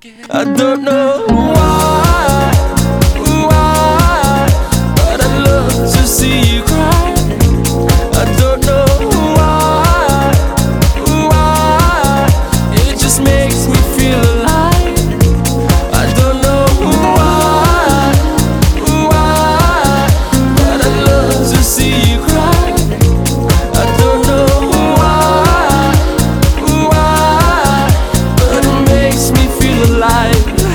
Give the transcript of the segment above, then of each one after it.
I don't know why, but I love to see you cry. I don't know why, it just makes me feel alive. I don't know why, but I love to see you cry. I don't know why, but it makes me feel alive.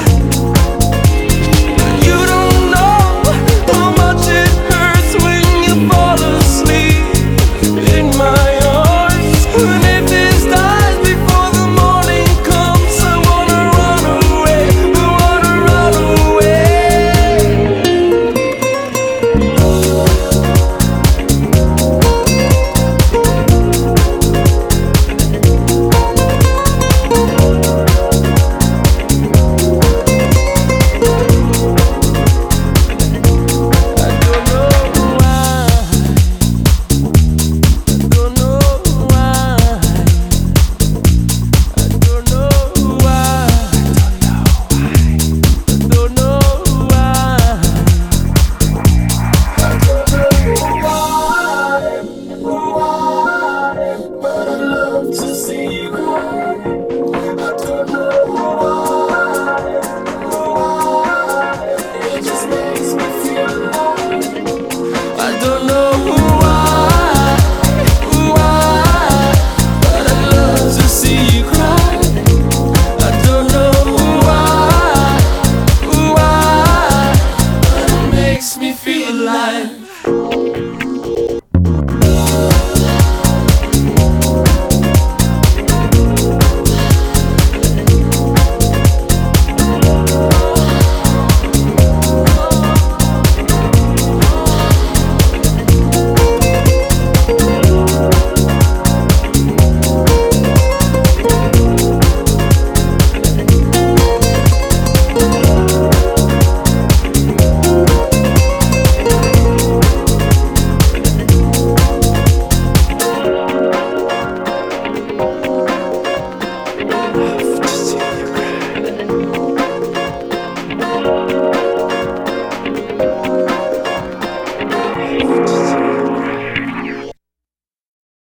To see you cry, I don't know why, it just makes me feel